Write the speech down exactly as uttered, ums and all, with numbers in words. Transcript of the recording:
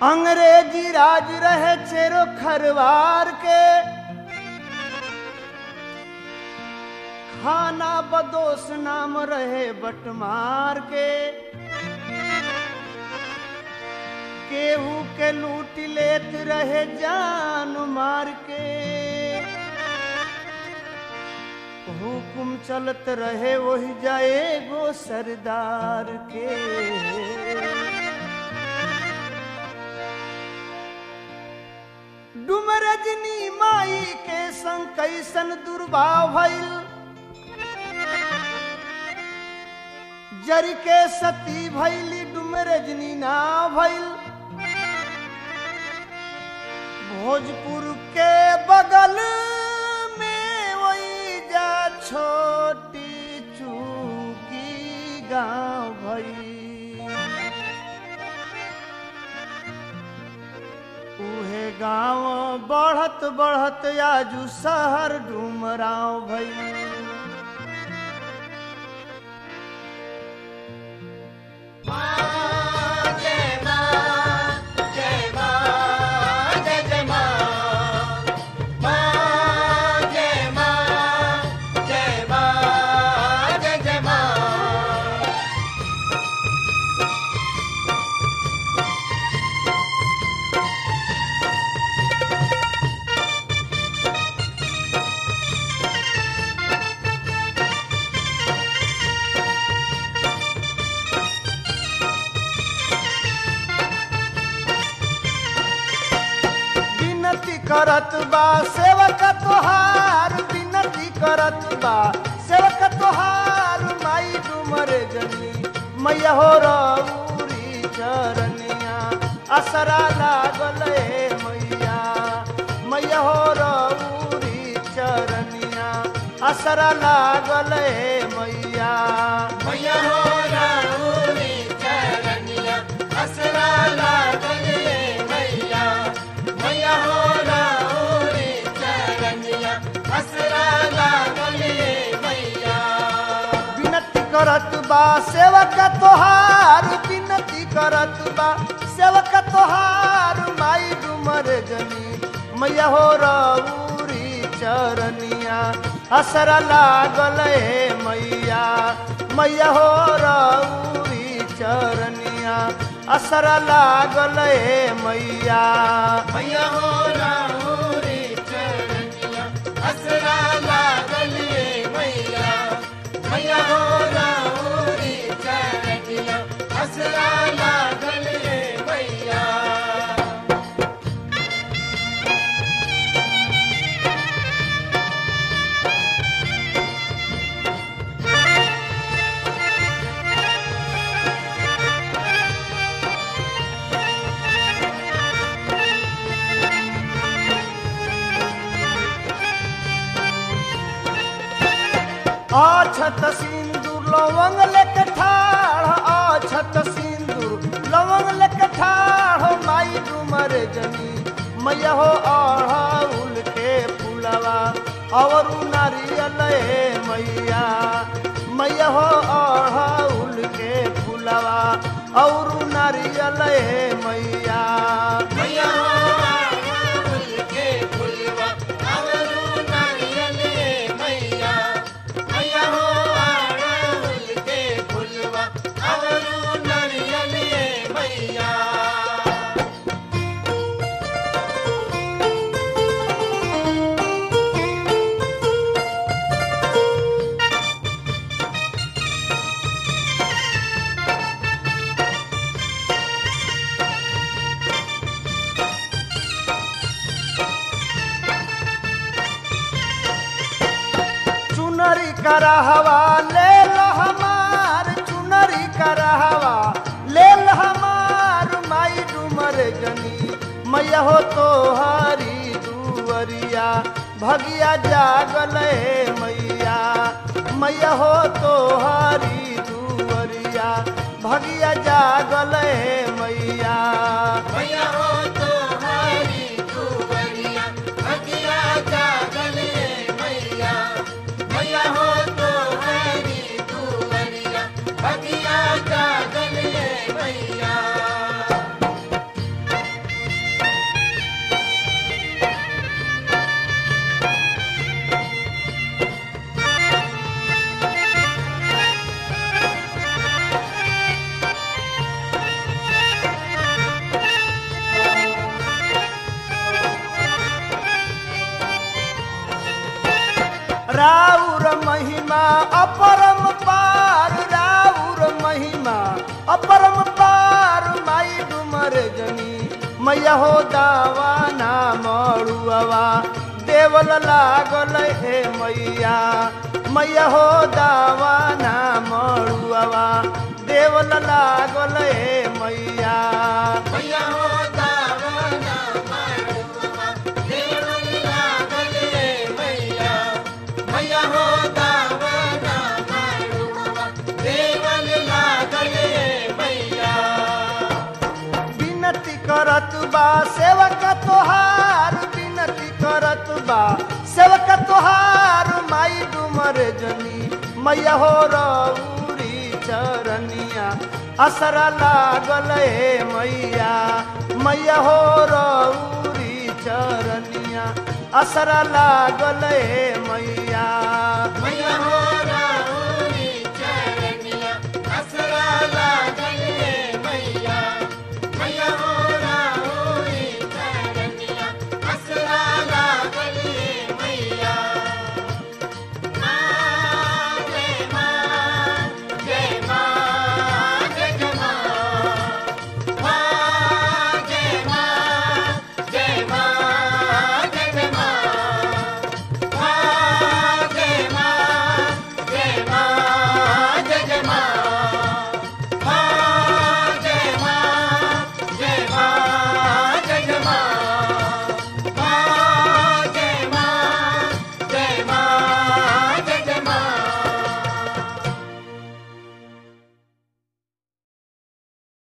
अंग्रेजी राज रहे चेरो खरवार के, खाना बदोस नाम रहे बटमार के, केहू के लूट लेत रहे जान मार के, हुकुम चलत रहे वही जाए गो सरदार के। डुमरजनी माई के संग कैसन दुर्भाव भइल, जर के सती भइली डुमरजनी ना भइल। भोजपुर के बगल में वही जा छोटी चूकी गांव भई, उहे गांव बढ़त बढ़त आजू शहर डुमराव भई। करत बा सेवक तोहार, विनती करत बा सेवक तोहार, माई डुमर जनी मैया हो रउरी चरनिया, असरा लागल हे मैया, मैया हो रउरी चरनिया, असरा लागल हे मैया, मैया हो रउरी चरनिया, असरा लागल हे मैया, मैया हो करत बा सेवक तोहार, विनती करत बा सेवक तोहार, माई डुमर जनी मैया हो रउरी चरनिया, असरा लागल हे मैया, मैया हो रउरी चरनिया, असरा लागल हे मैया, मैया हो रउरी चरनिया, असरा लागल हे मैया, मैया हो रउरी चरनिया, असरा लागल हे मैया। अछत सिंदूर लवंग लेके ठाढ़, अछत सिंदूर लवंग लेके ठाढ़, माई डुमर जनी मैया हो अड़हुल के फूलवा और नारियल हे मैया, मैया हो अड़हुल के फूलवा और नारियल हे मैया, मैया हो अड़हुल के फूलवा और नारियल हे मैया, मैया हो अड़हुल के फूलवा और नारियल हे मैया। चुनरी करहवा ले लो हमार, चुनरी करहवा ले लो हमार, माई डुमर जनी मैया हो तोहारी दुवरिया, भगिया जागल हे मैया, मैया हो तोहारी दुवरिया, भगिया जागल हे मैया, मैया हो तोहारी दुवरिया, भगिया जागल हे मैया, मैया हो तोहारी दुवरिया, भगिया जागल हे मैया। राउर महिमा अपरम पार राउर महिमा अपरम पार माई डुमर जनी मैया हो दावा ना मड़ुआ देवल लागल हे मैया मैया हो दावा ना मड़ुआ देवल लागल हे मैया मैया हो दावना मारुआ देवल लागल हे मैया मैया हो दावना मारुआ देवल लागल हे मैया विनती करत बा सेवक तोहार विनती करत बा सेवक तोहार माई डुमर जनी मैया हो रउरी चरनिया असरा लागल हे मैया मैया हो रउरी चरनिया असरा लागल हे मैया मैया हो